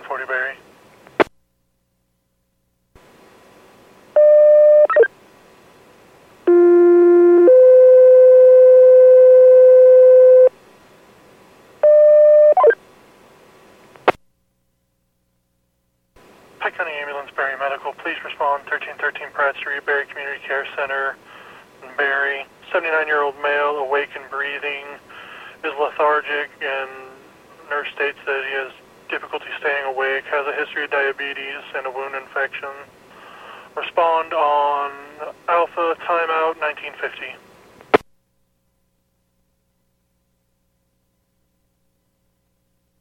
40 Berry. Pike County Ambulance, Berry Medical, please respond. 1313 Pratt Street, Berry Community Care Center, Berry. 79-year-old male, awake and breathing, is lethargic, and nurse states that he has difficulty staying awake, has a history of diabetes and a wound infection. Respond on Alpha, timeout 1950.